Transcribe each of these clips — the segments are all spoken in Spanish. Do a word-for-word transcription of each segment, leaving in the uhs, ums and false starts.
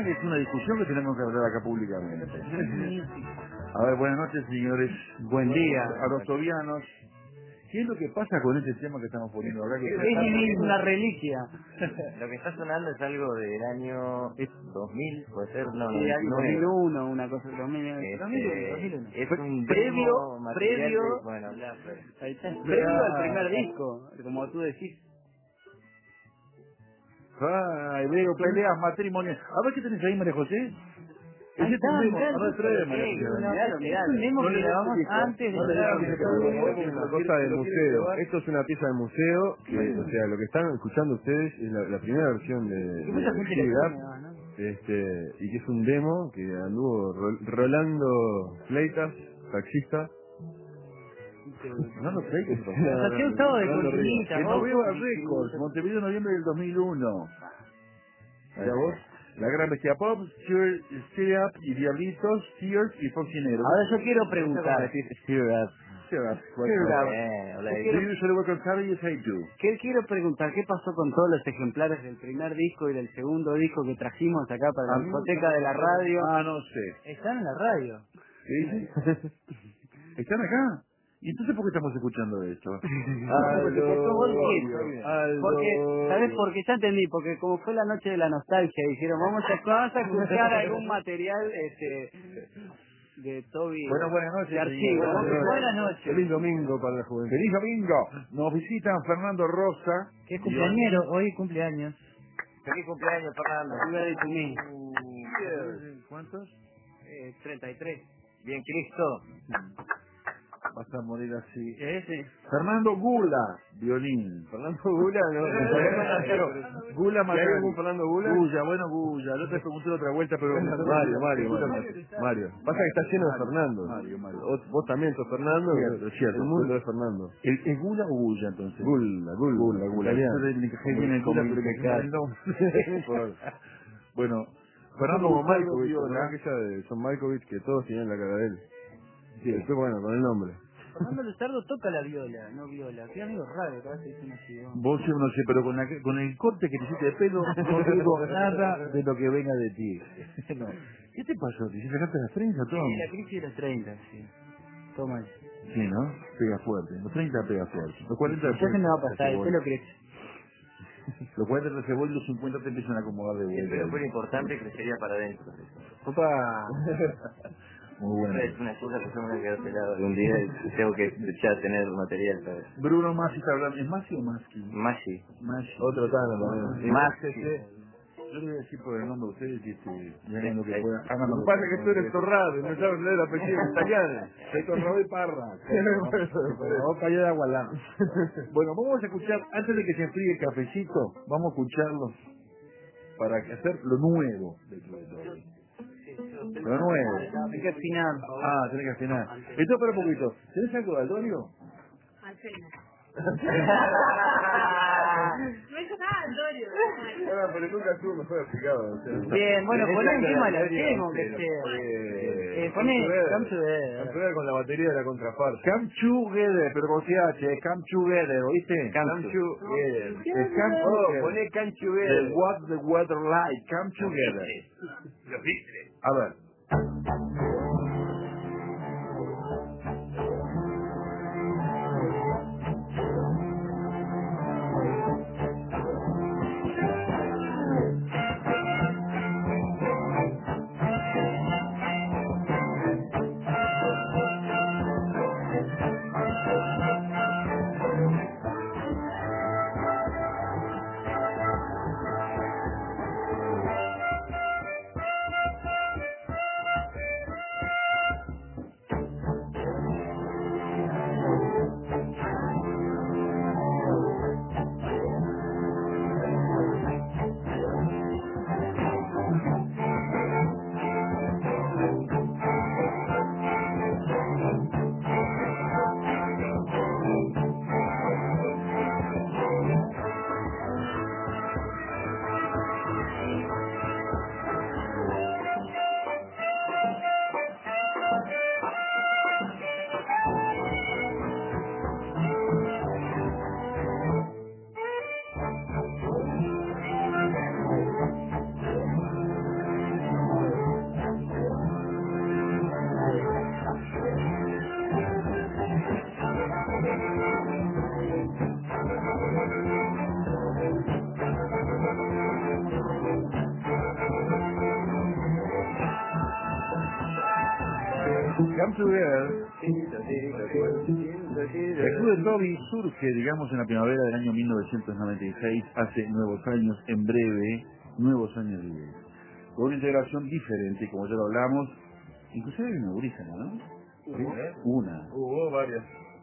es una discusión que tenemos que hablar acá públicamente. A ver, buenas noches, señores. Buen día. A los tobianos. ¿Qué es lo que pasa con este tema que estamos poniendo acá? Que Es una reliquia. Lo que está sonando es algo del año dos mil, puede ser, no, Sí, algo dos mil noventa y nueve. uno, una cosa dos mil uno. Este, dos mil uno, dos mil uno. es un previo, demo material previo, de, bueno, habla, pues. ahí está, previo al primer disco, como tú decís. Ay, veo peleas matrimoniales. A ver qué tenés ahí, María José. Ahí Ese es un está, demo. mirá, A ver, trae, María sí, José. miralo, miralo. Es un demo No que le grabamos digas que antes de no le entrar digas al que estudio. Es una cosa de museo. Esto es una pieza de museo que, o sea, lo que están escuchando ustedes es la, la primera versión de, Que mucha de gente Give It la Up, tiene, ¿no? este, y que es un demo que anduvo ro- rolando Fleitas, taxista. No lo sé, ¿qué O sea, se ha usado de Rolando Ríos. cortinita, que no ojo, veo a y- Records, Montevideo, noviembre del dos mil uno. Mira vos, la gran bestia pop, Cheer, Cheer Up y Diablitos, Tears y Foxinero. Ahora yo quiero preguntar. Cheer up. Cheer Up. Cheer Up. Eh, hola, Yo ahí. Do you usually work on Saturday? Yes, I do. ¿Qué quiero preguntar? ¿Qué pasó con todos los ejemplares del primer disco y del segundo disco que trajimos acá para la discoteca de la radio? Ah, no sé. Están en la radio. ¿Sí? ¿Están acá? ¿Y entonces por qué estamos escuchando esto? Porque, Aldo, porque, ¿sabes por qué? Ya entendí, porque como fue la noche de la nostalgia, dijeron, vamos a, vamos a escuchar algún material este, de Toby. Bueno, buenas noches, de archivo. señor. Buenas, buenas noches. Feliz domingo para la juventud. ¡Feliz domingo! Nos visitan Fernando Rosa. Que es cumpleañero, hoy cumpleaños. Feliz cumpleaños, Fernando. Viva de tu mí. ¿Cuántos? Eh, treinta y tres. Bien, Cristo. Vas a morir así. Ese. Fernando Gula, violín. Fernando Gula, no. Gula ¿Y hay Macari. algún Fernando Gula? Gulla, bueno, Gulla. Yo te pregunté otra vuelta, pero... Mario, Mario, Mario. Mario. Pasa que está lleno de Fernando. Mario, Mario. Vos, vos también sos Fernando. Cierto, cierto. El mundo es Fernando. ¿El, ¿Es Gula o Gulla, entonces? Gula, Gula. Gula, Gula. Italiano. Yo le encajé bien el Como Gula, pero me impecable. el nombre. Bueno, Fernando Fernando como Malkovich, Malkovich, Viola. ¿verdad? Aquella de John Malkovich que todos tenían la cara de él. Sí, después, bueno, con el nombre. Fernando Luzardo toca la viola, no viola. Qué amigo raro, cada vez se dice así. ¿no? Vos yo no sé, pero con, la, con el corte que te hiciste de pelo no digo nada de lo que venga de ti. No. ¿Qué te pasó? ¿Te hiciste sacaste las treinta, todo? Sí, la crisis de los treinta, sí. Toma. Sí, ¿no? Pega fuerte. Los treinta pega fuerte. Los cuarenta Ya se me va a pasar, el después pelo crece. los cuarenta te cebolla y los cincuenta te empiezan a acomodar de Si el vuelta. pelo fuera importante, crecería para adentro. Opa. Muy bueno. Es una excusa que yo me voy a quedar pelado algún día y tengo que ya tener material para eso. Bruno Masi está hablando. ¿Es Masi o Maski? Masi. Masi. Otro Tano también. Masi. Yo le voy a decir por el nombre de ustedes y este, y hagan lo que Sí. puedan. Hagan Lo lo que pasa es que tú eres Torrado y no sabes leer el apellido italiano. Soy Torrado y Parra. O Calle de Agualá. Bueno, vamos a escuchar, antes de que se enfríe el cafecito, vamos a escucharlos para hacer lo nuevo de Club de Toby. Lo nuevo. Hay que afinar. Ah, tenés que afinar. Esto para un poquito. ¿Tenés algo de Aldorio? No es nada, Antonio. Ah, pero nunca estuvo mejor explicado. O sea, Bien, bueno, tenés poné algo de encima el Aldorio, archivo, que pero, sea. eh, Eh, poné Come Together. Come Together. Come Together con la batería de la contraparte. Come together, pero con C H, eh, come together, ¿oíste? Come Together. Es come Oh, together. poné Come The Together. what the weather like, come together. Los vistres. A ver. Come Together. El Club de Toby surge, digamos, en la primavera del año mil novecientos noventa y seis, hace nuevos años, en breve, nuevos años diez. Con una integración diferente, como ya lo hablamos, inclusive hay una gurísima, ¿no? Hubo, ¿eh? Una. Hubo varias.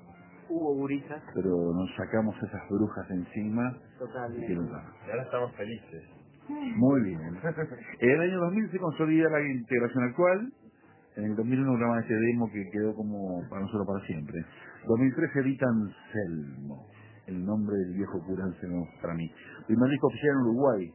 Hubo gurisas. Pero nos sacamos esas brujas encima. Totalmente. Y, nunca. Y ahora estamos felices. Muy bien. En el año dos mil se consolida la integración actual. En el dos mil uno graban este demo que quedó como para nosotros para siempre. dos mil tres edita Anselmo, el nombre del viejo cura Anselmo para mí. Primer disco oficial en Uruguay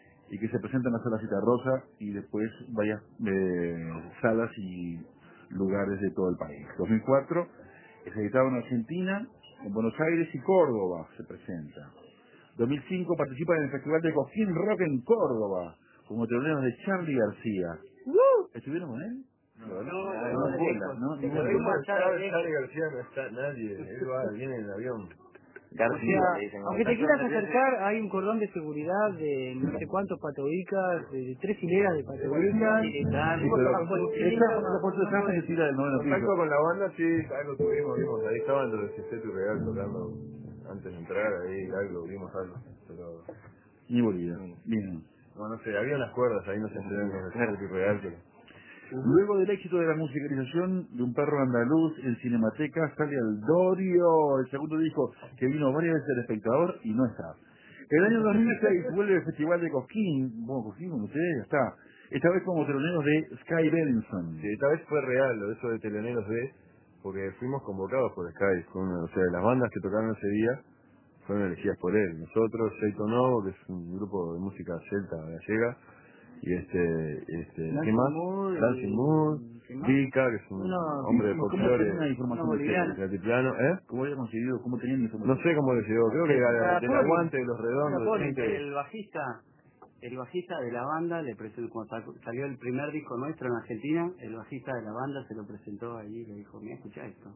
y que se presenta en la sala Citarrosa y después varias eh, salas y lugares de todo el país. dos mil cuatro es editado en Argentina, en Buenos Aires y Córdoba se presenta. dos mil cinco participa en el Festival de Cosquín Rock en Córdoba como teloneros de Charly García. ¿Estuvieron con él? No, no, no, no, no, no, Charly García no está nadie, él va, viene en el avión. García, O sea, le dicen. aunque te quieras acercar, hay un cordón de seguridad de no sé cuántos patobicas, de tres hileras de patobicas. Sí, pero esa la puerta de Sanz se tira del noveno Contacto piso. con la banda, sí, algo tuvimos, vimos, ahí estaban los de Cisteto y Real tocando antes de entrar, ahí algo, vimos algo, pero... Ni Bolivia. Bien. No, no sé, había unas cuerdas ahí, no se enteraron los de Cisteto y Real, pero... Luego del éxito de la musicalización de Un perro andaluz en Cinemateca sale Aldorio, el segundo disco que vino varias veces El Espectador y no está. El año dos mil seis vuelve el Festival de Cosquín, bueno, Cosquín con ustedes ya está, esta vez como teloneros de Sky Benson. Sí, esta vez fue real, lo de eso de Teleneros de, porque fuimos convocados por Sky, con, o sea, las bandas que tocaron ese día fueron elegidas por él. Nosotros, Seito Novo, que es un grupo de música celta gallega, y este, este, ¿qué más? Dancing Mood, Vika, que es un No, hombre de ¿Cómo folclore, tenía la información no, de boliviano. ustedes? de altiplano, ¿eh? ¿Cómo había conseguido, cómo tenían la información? No sé cómo les llegó, creo que Ah, del Poli. aguante de los redondos, de Poli, gente... el bajista, el bajista de la banda le presentó, cuando sacó- salió el primer disco nuestro en Argentina, el bajista de la banda se lo presentó allí y le dijo, mira, escuchá esto.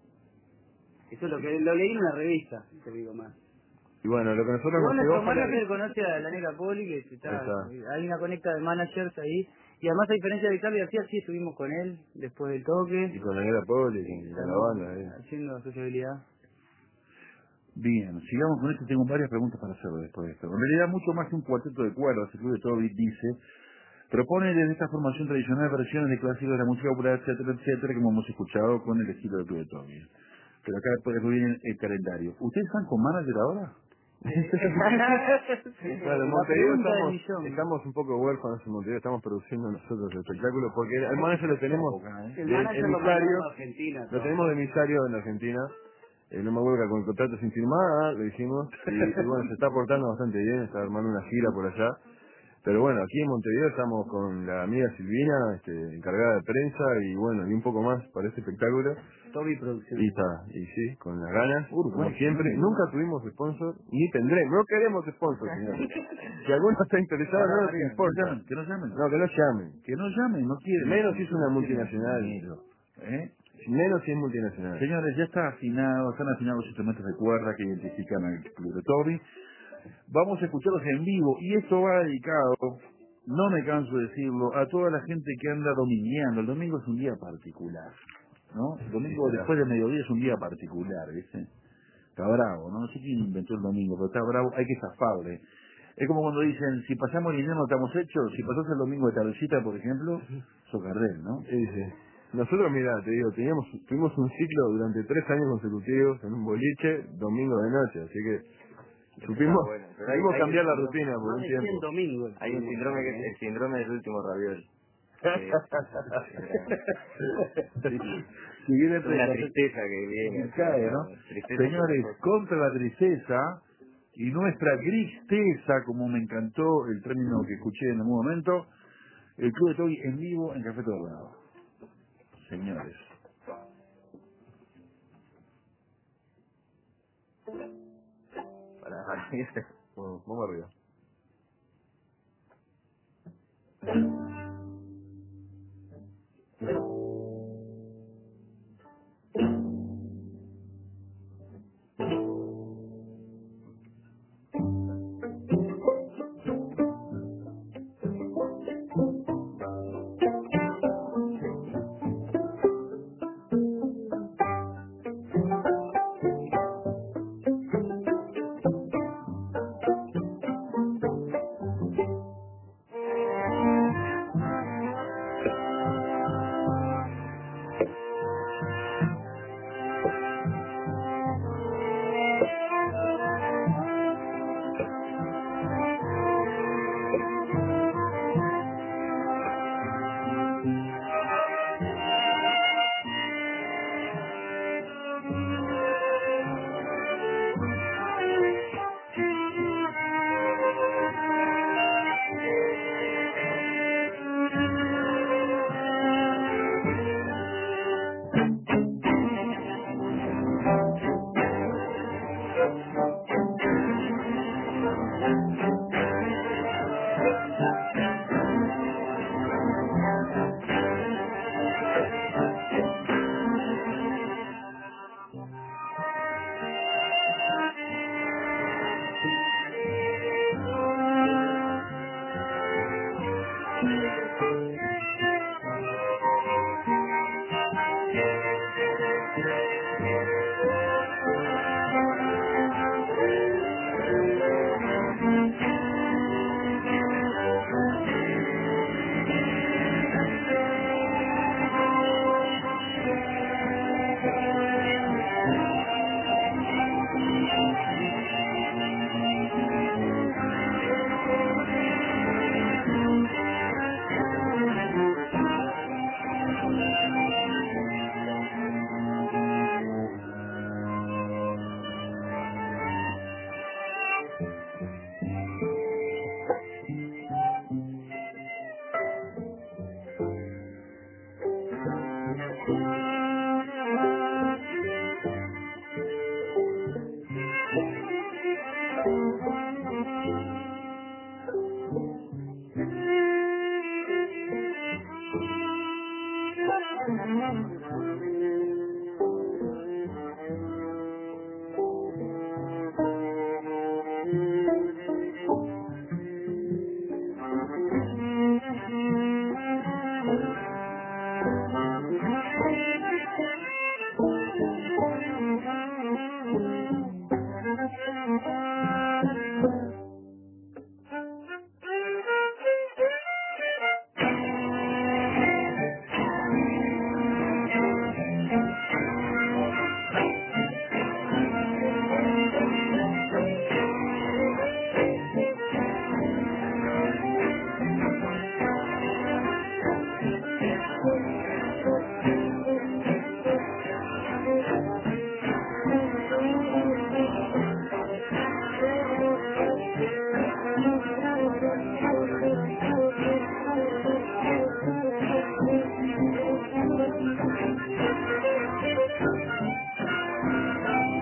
Eso es lo que lo leí en una revista, te digo más. Y bueno, lo que nosotros Igual nos nuestro llegó fue la- manager conoce a la negra Poli, que se está, Ahí está. hay una conecta de managers ahí, y además a diferencia de Charly García, sí estuvimos con él después del y toque, con la negra Poli, y con la banda, ahí. haciendo sociabilidad. Bien, sigamos con esto, tengo varias preguntas para hacer después de esto. En realidad mucho más que un cuarteto de cuerdas, el Club de Toby dice, propone desde esta formación tradicional versiones de clásicos de la música popular, etcétera, etcétera, como hemos escuchado con el estilo del Club de Toby. Pero acá después viene el calendario. ¿Ustedes están con manager ahora? Bueno, en La Montevideo pregunta del estamos, millón. estamos un poco huérfanos en Montevideo, estamos produciendo nosotros el espectáculo, porque al manager lo tenemos El de manager lo emisario, mandamos a Argentina. lo tenemos de emisario en Argentina, eh, no me acuerdo con el contrato sin firmar, lo dijimos, y, y bueno, se está portando bastante bien, está armando una gira por allá. Pero bueno, aquí en Montevideo estamos con la amiga Silvina, este, encargada de prensa, y bueno, y un poco más para este espectáculo. Toby Producción. Y está, y sí, con las ganas, Uruguay, como siempre. ¿no? Nunca tuvimos sponsor, ni tendremos, no queremos sponsor, señor. Si alguno está interesado, no nos Que no importa. llamen, que no llamen. No, que no llamen. Que no llamen, no quieren. Menos si es una No quieren multinacional. dinero, ¿eh? Menos si es multinacional. Señores, ya está afinado, están afinados los instrumentos de cuerda que identifican al Club de Toby. Vamos a escucharlos en vivo y esto va dedicado, no me canso de decirlo, a toda la gente que anda domingueando. El domingo es un día particular, ¿no? El domingo Sí, después del mediodía es un día particular, ¿viste? Está bravo, ¿no? No sé quién inventó el domingo, pero está bravo, hay que zafarle. Es como cuando dicen, si pasamos el invierno estamos hechos, si pasás el domingo de tardecita, por ejemplo, socardel, ¿no? Sí, sí. Nosotros, mira, te digo, teníamos, tuvimos un ciclo durante tres años consecutivos en un boliche, domingo de noche, así que supimos, Ah, bueno, pero hay- supimos hay cambiar un la síndrome- rutina por Más un de cien tiempo. domingos. Hay un síndrome que es el síndrome del último raviol. Que- Si viene es una tristeza que viene. y cae, ¿no? Tristeza Señores, por- contra la tristeza y nuestra tristeza, como me encantó el término que escuché en algún momento, el Club de Toby en vivo en Café Tornado. Señores. para, para mí es- Bueno, vamos arriba.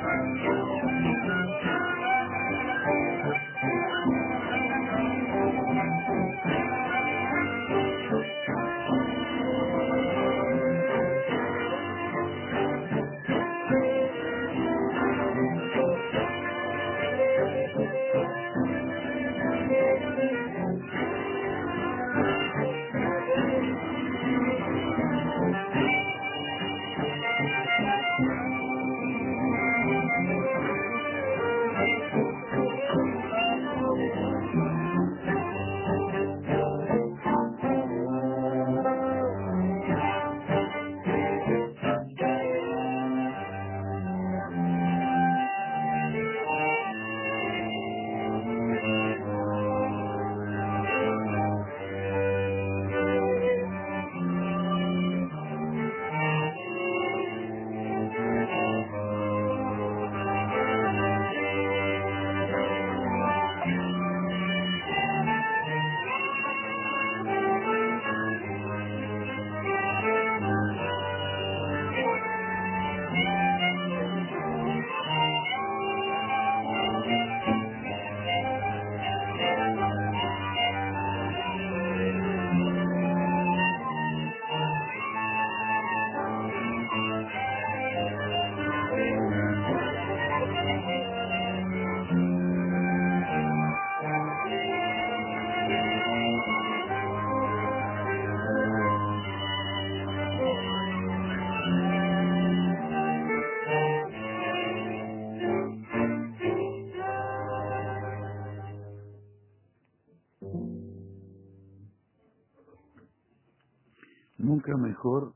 Nunca mejor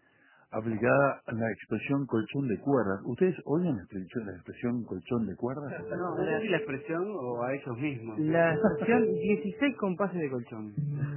aplicada la expresión colchón de cuerdas. ¿Ustedes oyen la expresión, la expresión colchón de cuerdas? No, ¿es así la expresión o a ellos mismos? La expresión dieciséis compases de colchón.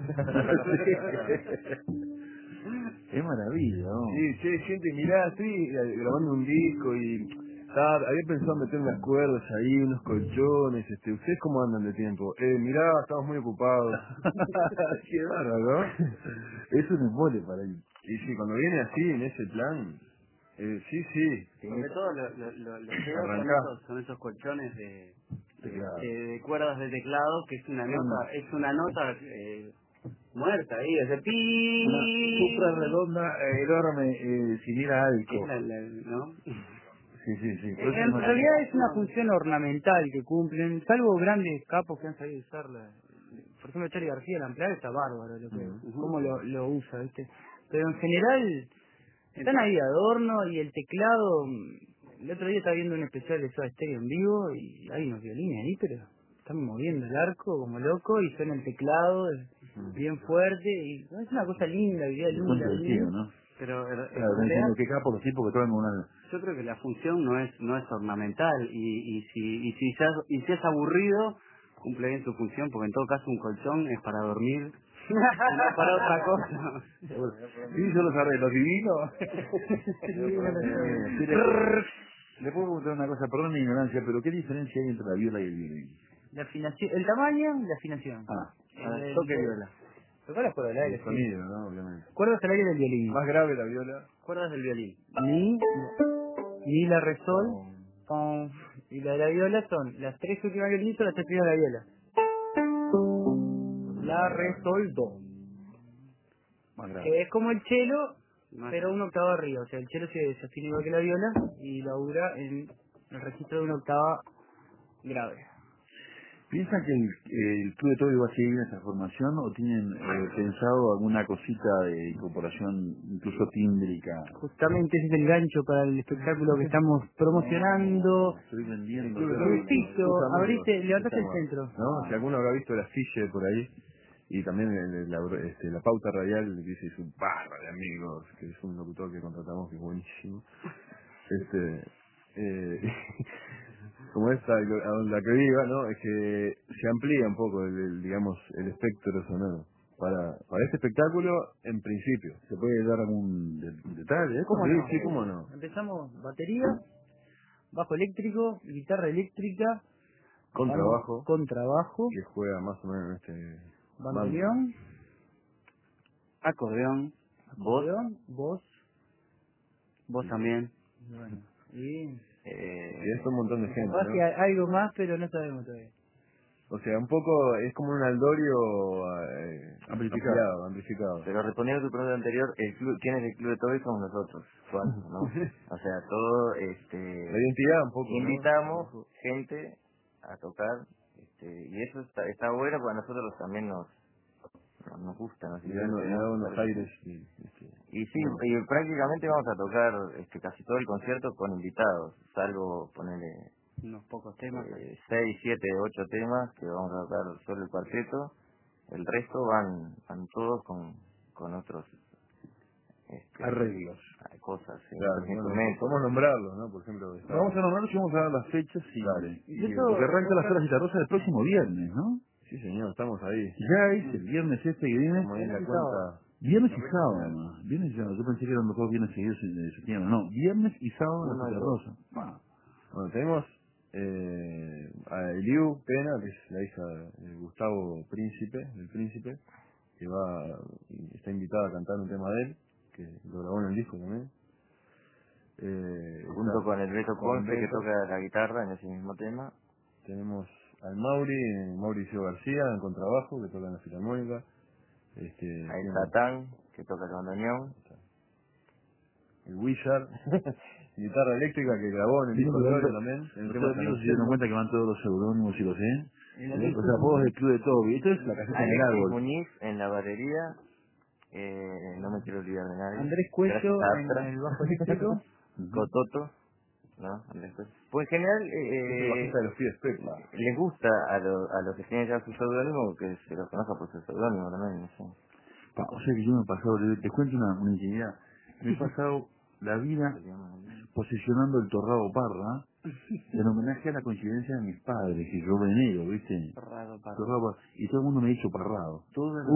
Qué maravilla, ¿no? Sí, che, gente, mirá, estoy grabando un disco y ah, había pensado meter unas cuerdas ahí, unos colchones, este, ¿ustedes cómo andan de tiempo? Eh, mirá, estamos muy ocupados. Qué bárbaro, ¿no? Es un embole para ir. Y sí, cuando viene así, en ese plan, eh, sí, sí. Sobre todo lo, lo, lo, lo feo son Arrancá. esos, son esos colchones de, de, Teclado. de- de cuerdas de teclado, que es una nota, es una nota eh, muerta ahí, ese pi. Una supra redonda, eh, enorme, eh, sin ir a Que es alto. la, la- ¿no? Sí, sí, sí. En realidad es una función ornamental que cumplen, salvo grandes capos que han sabido usarla. Por ejemplo, Charly García, la empleada está bárbaro, lo que, Ujú. cómo lo, lo usa, ¿viste? Pero en general están ahí de adorno y el teclado. El otro día estaba viendo un especial de Soda Stereo en vivo y hay unos violines ahí, pero están moviendo el arco como loco y suena el teclado bien fuerte y es una cosa linda, vida Son linda. divertidos, linda. ¿no? Pero en, en Claro, no realidad, entiendo qué capo los tipos que tocan una... yo creo que la función no es no es ornamental y, y si y si ya, y si es aburrido, cumple bien su función, porque en todo caso un colchón es para dormir, no para otra cosa. Sí, yo los arreglos divinos. Sí, le, le puedo preguntar una cosa, perdón mi ignorancia, pero ¿qué diferencia hay entre la viola y el violín? La afinación, el tamaño y la afinación. Ah, El- el- Toque viola. Tocar las cuerdas del aire, El sí. sonido, ¿no? Obviamente. Cuerdas al aire del violín. Más grave la viola. Cuerdas del violín. Mi, mi, la, re, sol, pom, y la de la viola son las tres últimas violinas o las tres primeras de la viola. La, re, sol, do. más grave. Que es como el cello, Más- pero una octava arriba. O sea, el cello se, se afina igual que la viola y labura en el registro de una octava grave. ¿Piensan que el, el Club de Todo va a seguir en esa formación o tienen eh, pensado alguna cosita de incorporación incluso tímbrica? Justamente ese es el gancho para el espectáculo que estamos promocionando. Estoy vendiendo. El Club de todo. Todo. Luisito, Sus abriste, amigos. levantaste el Estamos- centro. ¿No? Si alguno habrá visto el afiche por ahí, y también el- el- la, este, la pauta radial que dice es un barra de amigos, que es un locutor que contratamos que es buenísimo. Este, eh, como esta, a donde la que iba, ¿no? Es que se amplía un poco el, el, digamos, el espectro sonoro. Para, para este espectáculo, en principio. ¿Se puede dar algún de- detalle? ¿Eh? ¿Cómo Sí, no? sí, cómo no. Empezamos batería, bajo eléctrico, guitarra eléctrica, Con vamos trabajo, con trabajo, que juega más o menos en este... bandoneón, Acordeón. Voz. acordeón, voz, Vos también. y bueno, y Eh, Y es un montón de gente, Capaz ¿no? que hay algo más, pero no sabemos todavía. O sea, un poco es como un aldorio eh, Amplificado. ampliado, amplificado. pero respondiendo a tu pregunta anterior, el club, ¿quién es el club de Toby? Somos nosotros, ¿cuántos, no? O sea, todo, este... La identidad un poco, ¿no? invitamos gente a tocar, este, y eso está, está bueno porque a nosotros también nos, nos, nos gusta, nos Y da, divierte, y ¿no? da unos Claro. aires. Y, este, Y sí, y prácticamente vamos a tocar este, casi todo el concierto con invitados, salvo ponerle Unos pocos temas. eh, seis, siete, ocho temas que vamos a tocar solo el cuarteto, el resto van, van todos con, con otros este, Arreglos. cosas, sí, claro, otros bueno, instrumentos. podemos nombrarlos, ¿no? Por ejemplo, está- Vamos a nombrarlos y vamos a dar las fechas y, Dale. y- Yo y- todo- porque arranca la Sala Citarrosa el próximo viernes, ¿no? Sí, señor, estamos ahí. Ya es el viernes este que viene. Estamos ahí en la cuenta. Viernes y sábado, ¿no? Viernes y sábado. Yo pensé que eran los dos viernes seguidos de septiembre. No, viernes y sábado en Uno la y Citarrosa. Ah, Bueno, tenemos eh, a Eliu Pena, que es la hija de Gustavo Príncipe, del Príncipe, que va está invitada a cantar un tema de él, que lo grabó en el disco también. Eh, Junto está- con el Beto con Ponce que Beto. toca la guitarra en ese mismo tema. Tenemos al Mauri, eh, Mauricio García, en contrabajo, que toca en la filarmónica. Este, A El tiene Satán que toca el bandoneón. el Wizard, guitarra eléctrica que grabó en el Sí, disco de pero- oro también. En el Ustedes tema San amigos se dieron Anselmo. cuenta que van todos los seudónimos y los sé. El O sea, vos del Club de Toby. Esto es la caseta en el Alexis árbol. Muñiz en la batería. Eh, no me quiero olvidar de nadie. Andrés Cuello Gracias a en Astra. el bajo eléctrico. Cototo. ¿No? Andrés Cuello. Pues en general, Es el eh, bajista de los pies, Pepa. les gusta a, lo- a los que tienen ya su seudónimo que se los conozca por su seudónimo también, no sé. Pa, o sea que yo me he pasado, le- te cuento una, una intimidad. Me he pasado la vida posicionando el Torrado Parra en homenaje a la coincidencia de mis padres, que yo venero, ¿viste? Torrado, parra. Torrado Parra. Y todo el mundo me ha dicho Parrado. Todo el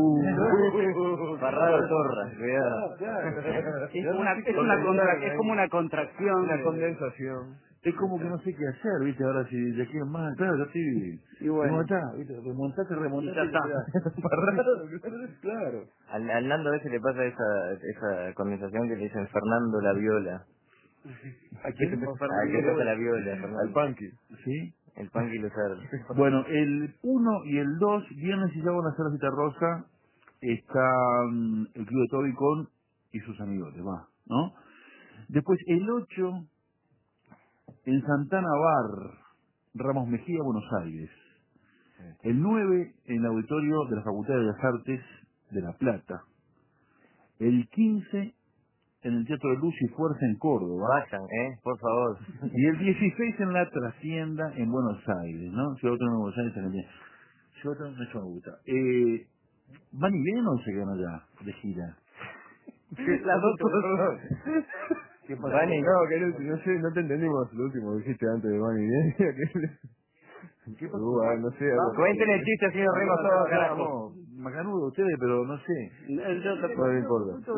Parrado Torra, cuidado. Es, una, es, una contra- es como una contracción. Una de- condensación. Es como que no sé qué hacer, ¿viste? Ahora si de aquí en más, claro, yo estoy... Y bueno. Remontá, ¿viste? Remontate, remontate. Y ya está. Parrado, claro. Al, al Nando a veces le pasa esa, esa condensación que le dicen Fernando la viola. ¿A quién? Al que toca la viola, Fernando. Al Punky. ¿Sí? El Punky Luzardo. Bueno, el uno y el dos, viernes y sábado en la Sala Citarrosa, está mm, el Club de Toby con y sus amigos, va, ¿no? Después el ocho, en Santana Bar, Ramos Mejía, Buenos Aires. El nueve, en el auditorio de la Facultad de Bellas Artes de La Plata. El quince, en el Teatro de Luz y Fuerza en Córdoba. Vayan, eh, por favor. Y el dieciséis en la Trascienda en Buenos Aires, ¿no? Si otro en Buenos Aires, Argentina. Si otro no eso me gusta. Eh, ¿Van y vienen o se quedan allá de gira? Las dos cosas. ¿Qué pasa? Vani, no, que no, no sé, no te entendimos lo último que dijiste antes de Vani. ¿Qué pasó? Uh, ah, no sé. algo- Cuenten el chiste así nos reímos todos, carajo. No, macanudo ustedes, pero no sé. Yo te- No me importa.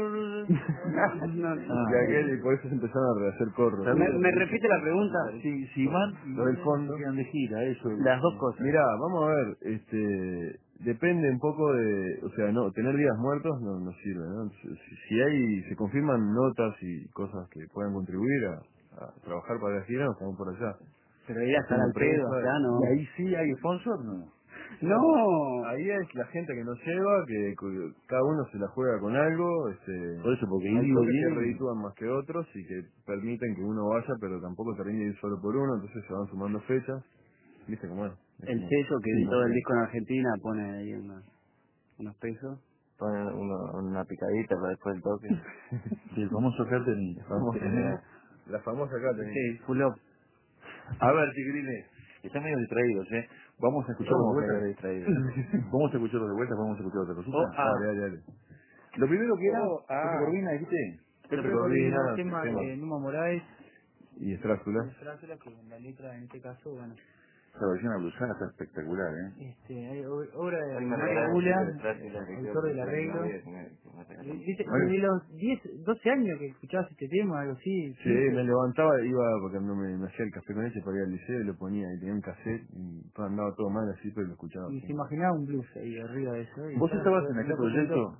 No, no. Ah, Y aquel, y por eso se empezaron a rehacer corros. ¿Me, me repite la pregunta? Si, si van y Lo del vienen, fondo. se quedan de gira, eso. Las dos cosas. Mirá, vamos a ver, este, depende un poco de, o sea, no, tener días muertos no, no sirve, ¿no? Si, si hay, se confirman notas y cosas que puedan contribuir a, a trabajar para la gira, nos vamos por allá. Pero ir a estar Como al pedo prensa, acá, ¿no? ¿Y ahí sí hay sponsor, no? No. Ahí es la gente que nos lleva, que cu- cada uno se la juega con algo, este, Por eso, porque hay Indio toques que viene- reditúan más que otros y que permiten que uno vaya, pero tampoco termine de ir solo por uno, entonces se van sumando fechas. ¿Viste cómo es? Es El como- sello que Sí, editó no el sé. disco en Argentina pone ahí unos, unos pesos. Ponen uno, una picadita para después del toque. Sí, el famoso cartel. Vamos a- La famosa acá tenés. Sí, full up. A ver, chiquilines, están medio distraídos, ¿eh? Vamos a escucharlos Somos de medio vuelta. distraídos. Vamos a escucharlos de vuelta, vamos a escuchar otra cosita. Oh, ah. Dale, dale, dale. Lo primero que era, Oh, ah. Pepe Corvina, ¿dijiste? Pepe Pepe Corvina, Corvina, tema tema. de Numa Moraes, Y Estrácula. de Frácula, que en la letra en este caso, bueno, Esa versión abusada está espectacular, ¿eh? este, hay ob- obra de Hoy me Mario regalaron Bula, el Drácula, que creo autor que del fue mi arreglo. novia que me- que me regaló. Dice, Mario. de los diez, doce años que escuchabas este tema, algo así. Sí, me levantaba, iba porque no me, me hacía el café con leche para ir al liceo y lo ponía y tenía un cassette y todo andaba todo mal así, pero lo escuchaba. Y se imaginaba un blues ahí arriba de eso. y ¿Vos ya estabas lo- en aquel lo proyecto? presentó.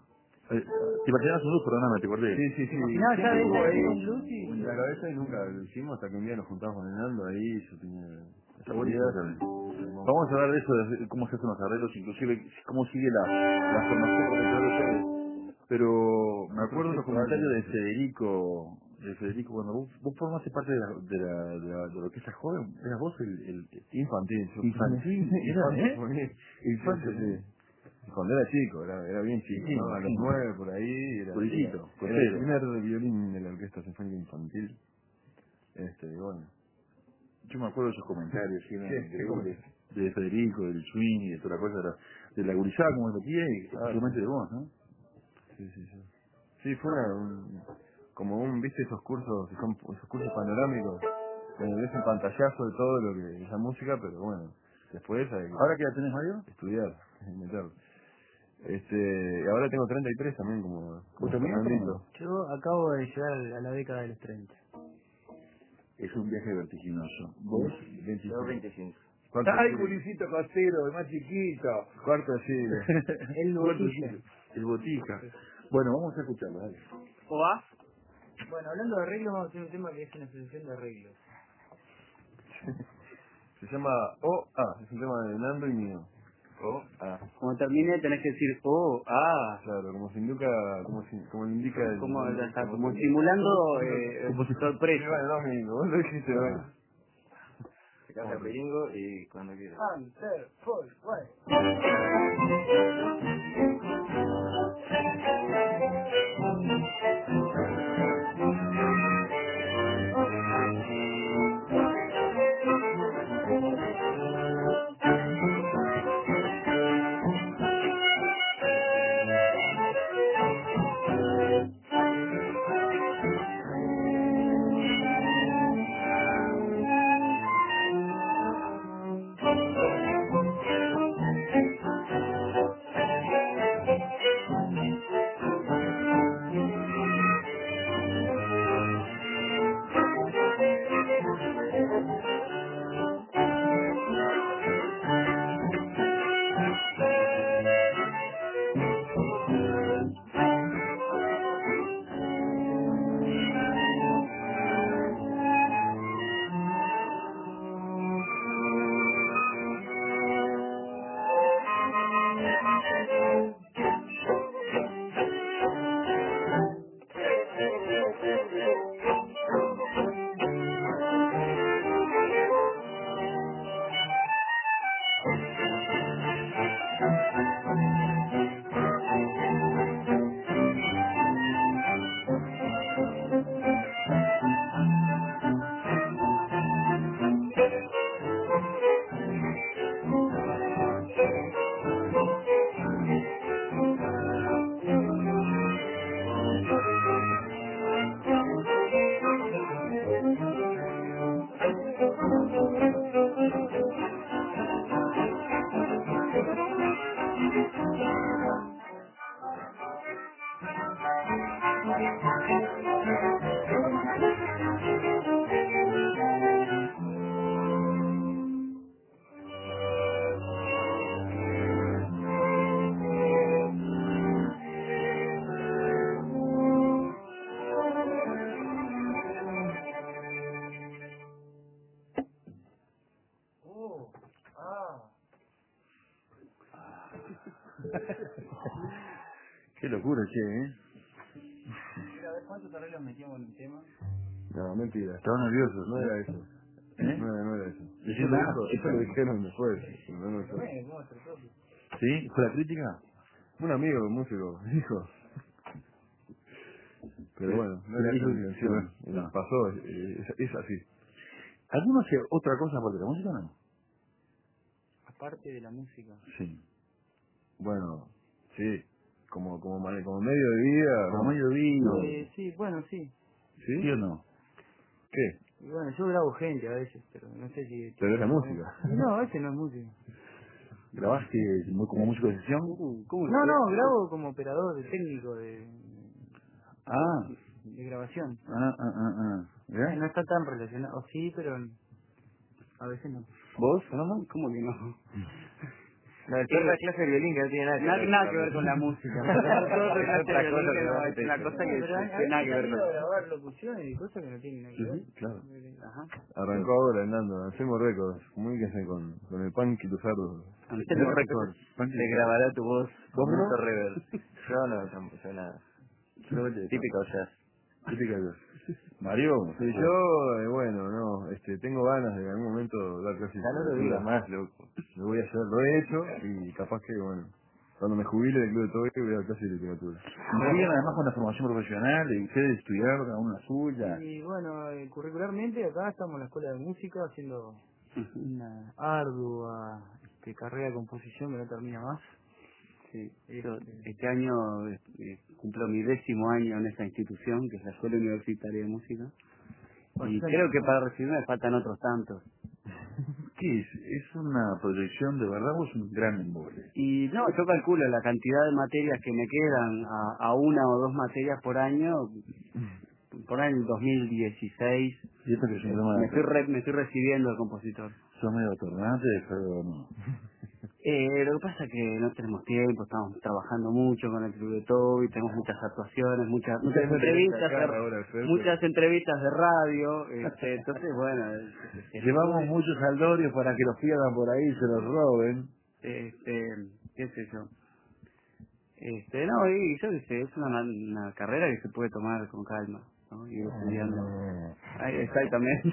Eh, ¿Te imaginas un blues? Perdóname, te acordé. Sí, sí, sí. No, ya Siempre ves, estuvo ya ahí ves un blues y... en la cabeza y nunca lo hicimos hasta que un día nos juntamos con Hernando ahí, yo tenía Está esa buenísimo idea. también. Vamos a hablar de eso, de cómo se hacen los arreglos, inclusive cómo sigue la, la formación profesional de ustedes. Pero me acuerdo de los comentarios de Federico, de Federico, cuando vos, vos formaste parte de, la, de, la, de, la, de lo que es la joven, eras vos el, el Infantil. yo- infantil, era, ¿eh? Infante, Infante, sí, sí. Cuando era chico, era, era bien chico, sí, ¿no? A los imagino. nueve por ahí, era, Puritito, era, era cosero. el primer violín de la Orquesta Sinfónica Infantil. Este, y bueno. Yo me acuerdo de esos comentarios, ¿sí? ¿Qué? ¿Qué de, de Federico, del swing y de toda la cosa, de la, de la gurizada como lo metía y Ah, especialmente de vos, ¿no? sí, sí, sí. Sí, fue una, un, como un, viste, esos cursos, que son esos cursos panorámicos, donde ves un pantallazo de todo lo que es la música, pero bueno, después hay ¿Ahora qué edad tenés, Mario? que estudiar, meterlo. Este, y ahora tengo treinta y tres también, como, ¿Vos como también? Fernandito. Yo acabo de llegar a la década de los treinta. Es un viaje vertiginoso. ¿Vos? Yo veinticinco. Cuarto ¡Ay, siglo. Culicito Costero, el más chiquito! Cuarto siglo. El Cuarto botija. siglo. El botica. Bueno, vamos a escucharlo, dale. ¿O va? Bueno, hablando de arreglos, vamos a hacer un tema que es una asociación de arreglos. Se llama O A, es un tema de Nando y mío. O A. Cuando termine tenés que decir, oh, ah, Claro, como se indica, como, si, como le indica el... como, ya está, como se- simulando eh, Como si- Sí, sorpresa. bueno, no, amigo, vos lo dijiste, bueno. Se canta Piringo y cuando quieras. One, two, four, one. Qué locura, che, ¿eh? A ver, ¿cuántos arreglos metíamos en el tema? No, mentira. Estaba nervioso. No era eso. ¿Eh? No, era- no era eso. Decime Eso, algo. eso lo dijeron después. No, no, eso. Bueno, vamos a hacer todo. ¿Sí? ¿Fue la crítica? Un amigo, músico, dijo. Pero Sí. bueno, no era esa Dijo- la intención. sí, no. Pasó, eh, es, es así. ¿Alguno hace otra cosa aparte de la música o no? Aparte de la música. Sí. Bueno, sí. Como, como, mane- como medio de vida. Como ¿no? medio vino. Eh, sí, bueno, sí. ¿Sí? ¿Sí o no? ¿Qué? Y bueno, yo grabo gente a veces, pero no sé si... Pero es la música. No, ese no es música. ¿Grabaste muy- como músico de sesión? Uh, ¿Cómo No, lo no, grabo como operador, de técnico de, Ah, de grabación. ah, ah, ah, ah. Eh, ¿Ya? no está tan relacionado, sí, pero a veces no. ¿Vos, Fernando? ¿Cómo que no? No, el perro es clase de violín que no tiene nada que Nada, ver. nada que ver con la música. Todo Es clase de otra cosa violín, que es una cosa que Pero no tiene nada que ver con a grabar locuciones y cosas que no tienen nada que ver. Sí, claro. Ajá. Arrancó ahora, Hernando. Hacemos récords. Comuníquense con, con el punk y Luzardo. Hacemos récords. Te grabará tu voz con ¿Vos no? mucho reverb. Yo no, tampoco soy nada. Típico jazz. Típica cosa. Mario, sí, yo, eh, bueno, no, este, tengo ganas de en algún momento dar clases Ya no lo de digas literatura. más, loco. Lo voy a hacer, lo he hecho y capaz que, bueno, cuando me jubile del Club de Toby voy a dar clases de literatura. Y siguen además con la formación profesional, y ustedes estudiaron cada uno la suya. Y bueno, eh, curricularmente acá estamos en la escuela de música haciendo una ardua este, carrera de composición que no termina más. Sí, yo este año eh, cumplo mi décimo año en esta institución, que es la Escuela Universitaria de Música. Y creo que para recibirme me faltan otros tantos. ¿Qué es? ¿Es una proyección de verdad o es un gran embole? Y no, yo calculo la cantidad de materias que me quedan a, a una o dos materias por año, por ahí en el dos mil dieciséis, ¿Y esto que es un tema me estoy, re- me estoy recibiendo de compositor. son medio tornantes o no? Eh, lo que pasa es que no tenemos tiempo, estamos trabajando mucho con el Club de Toby, tenemos muchas actuaciones, muchas muchas Ustedes no tienen entrevistas, esa cara de- ahora, Fer, muchas entrevistas de radio, este, entonces bueno, este, Llevamos estuve- muchos saldorios para que los pierdan por ahí y se los roben. este, qué sé yo. Este, no, y yo qué sé, es una, una carrera que se puede tomar con calma, ¿no? Ir estudiando. Ahí, exactamente.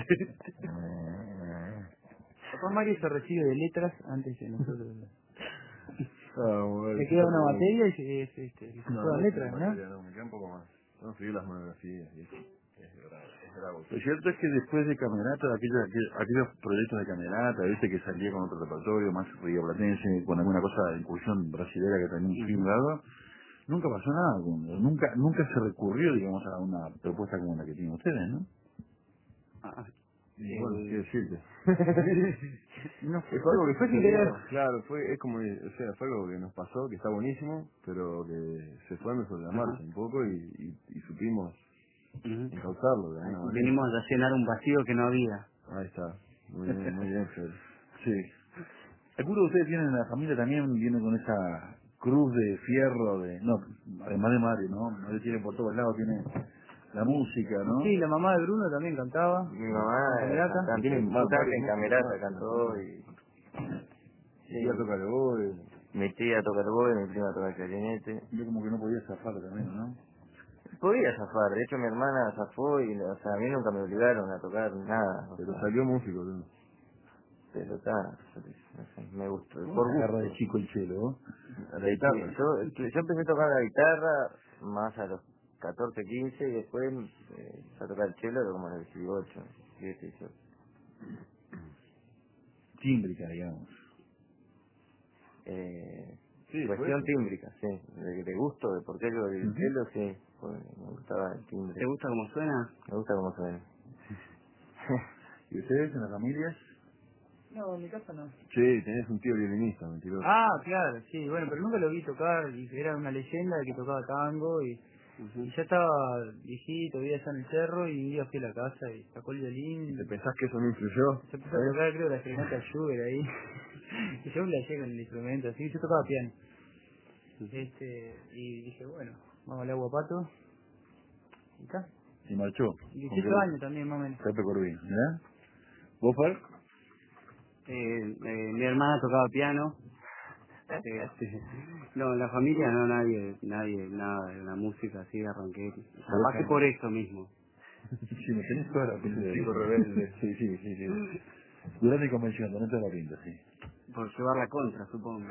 Papá Mario se recibe de letras antes de nosotros. Ah, bueno, Le queda una está materia y se, es, este, se No, juega no, letras, no, ¿no? materia, no, me queda un poco más. Tengo que seguir las monografías y eso. Es bravo, es bravo. Lo cierto es que después de Camerata, de aquellos, aquellos, aquellos proyectos de Camerata, viste que salía con otro repertorio, más rioplatense, con alguna cosa de incursión brasilera que tenía un fin dado, nunca pasó nada, con- nunca nunca se recurrió, digamos, a una propuesta como la que tienen ustedes, ¿no? Ah, Y bueno, eh, qué decirte. No, Fue algo que Fue se sin dio, querer. claro, fue, es como, o sea, fue algo que nos pasó, que está buenísimo, pero que se fue dando sobre la marcha Ajá. un poco y, y, y supimos ujú. encauzarlo de alguna manera. Venimos a llenar un vacío que no había. Ahí está, muy bien, muy bien, Fer. Sí. Seguro ustedes tienen en la familia también, viene con esa cruz de fierro, de no, además de Mario, ¿no? Mario tiene por todos lados, tiene la música, ¿no? Sí, la mamá de Bruno también cantaba. Mi mamá ¿En es Camerata? cantante, Tienen más cantante varios en músicos Camerata, más, cantó y... Y ya toca el oboe. Mi tía toca el boy, mi prima toca el clarinete. Yo como que no podía zafar también, ¿no? Podía zafar, de hecho mi hermana zafó y, o sea, a mí nunca me obligaron a tocar nada. o Pero sea, salió músico, ¿no? pero está, no sé, me gusta, ¿Cómo por se agarra gusto. de chico el chelo? La guitarra. Yo, yo empecé a tocar la guitarra más a los catorce, quince y después eh, a tocar el cello como a los dieciocho, dieciocho. Tímbrica, digamos. Eh, Sí, fue cuestión eso. tímbrica, sí, de, de gusto, de por qué yo el Ujú. cello, sí, pues, me gustaba el timbre, ¿Te gusta cómo suena? me gusta cómo suena. ¿Y ustedes en las familias? No, en mi casa no. Sí, tenés un tío violinista, mentiroso. Ah, claro, sí, bueno, pero nunca lo vi tocar, y era una leyenda de que tocaba tango, y, y ya estaba viejito, vivía allá en el cerro, y un día fui a la casa y sacó el violín, ¿Te pensás que eso no influyó? se empezó a tocar, creo, la serenata Schubert ahí, y yo le hallé con el instrumento, así, yo tocaba piano. Este, y dije, bueno, vamos al agua pato, y está, Y marchó. dieciocho años también, más o menos. Pepe Corbín, ¿verdad? ¿Vos, Fer? Eh, eh, mi hermana tocaba piano. Este, no, en la familia no, nadie, nadie, nada de la música, así arranqué. Capaz que por eso mismo. Sí, me tenés toda la pinta de Chico rebelde. Sí, sí, sí, sí. Durante y convención, tenés toda la pinta, sí. Por llevar la contra, supongo.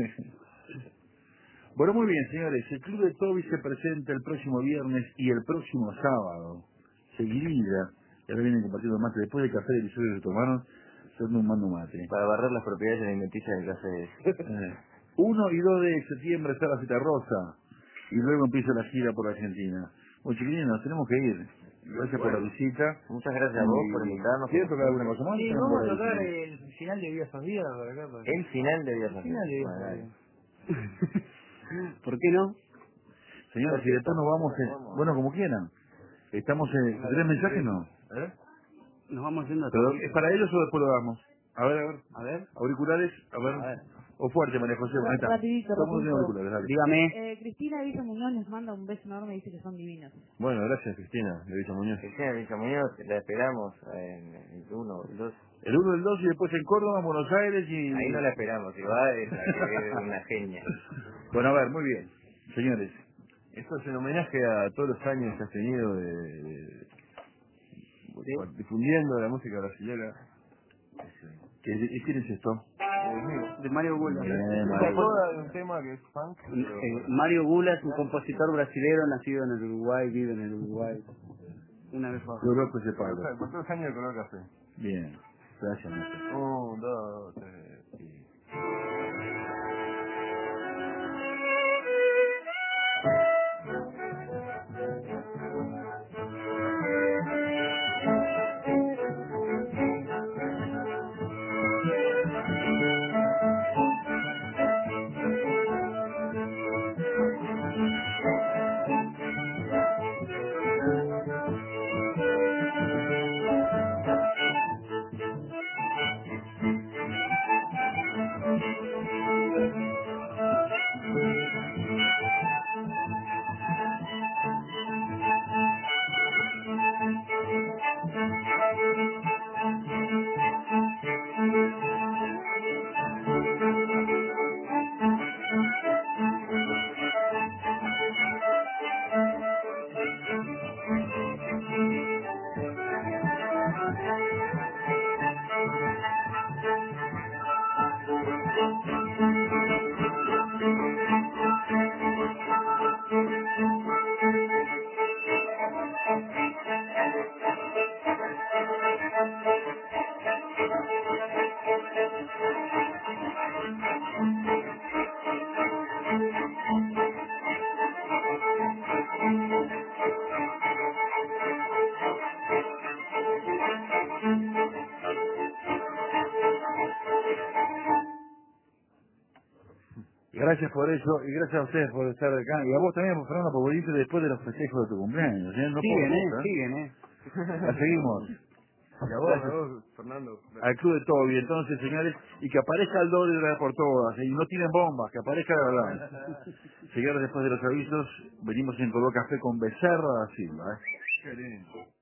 Bueno, muy bien, señores. El Club de Toby se presenta el próximo viernes y el próximo sábado. Seguidilla. Y ahora vienen compartiendo mate. Después del café delicioso que se tomaron, son un mando mate. Para barrer las propiedades alimenticias del café. Eh, uno y dos de septiembre está la cita rosa. Y luego empieza la gira por Argentina. Bueno, chiquilines, nos tenemos que ir. Gracias por la visita. Muchas gracias a vos por Y- invitarnos. ¿Quieres tocar alguna cosa más? Sí, Estamos vamos a por ahí, tocar ¿no? el final de Vida Vida por acá. Por acá. El final de Viernes. El final de Vida Bueno, dale. Vida. ¿Por qué no? Señores, y después nos vamos, en- bueno, como quieran. Estamos en... ¿Tres mensajes no? ¿Eh? Nos vamos yendo a Pero, Toby. ¿es para ellos o después lo damos? A ver, a ver. A ver. Auriculares, a ver. A ver. O O fuerte, María José. Ahí está. Rapidito, Todo el mundo tiene rapidito. auriculares, dale. Dígame. Eh, Cristina Villa Muñoz les manda un beso enorme y dice que son divinos. Bueno, gracias Cristina, de Villa Muñoz. Cristina Villa Muñoz, la esperamos en el uno, el dos. El uno, el dos y después en Córdoba, en Buenos Aires y... Ahí no la esperamos, si va es, es una genia. Bueno, a ver, muy bien. Señores, Esto es en homenaje a todos los años que has tenido de, de- ¿Sí? difundiendo la música brasileña. ¿qué, ¿y quién es esto? De Mario Gula. Bien, Se Mario. toda de un tema que es funk. pero- Eh, Mario Gula es un compositor brasileño nacido en el Uruguay, vive en el Uruguay. Una vez fue Yo conozco ese palo. Por todos los años de color café. Bien, gracias, Néstor. Un, dos, tres, y... Gracias por eso y gracias a ustedes por estar acá. Y a vos también, Fernando, por venirte después de los festejos de tu cumpleaños. ¿eh? No Siguen, por eh, vos, ¿eh? siguen, eh. La seguimos. Y a vos, a vos, Fernando. Al club de Toby, entonces, señores, y que aparezca el doble de la por todas, y no tienen bombas, que aparezca de verdad. Señores, después de los avisos, venimos en Coló Café con Becerra da Silva, ¿eh? Qué lindo.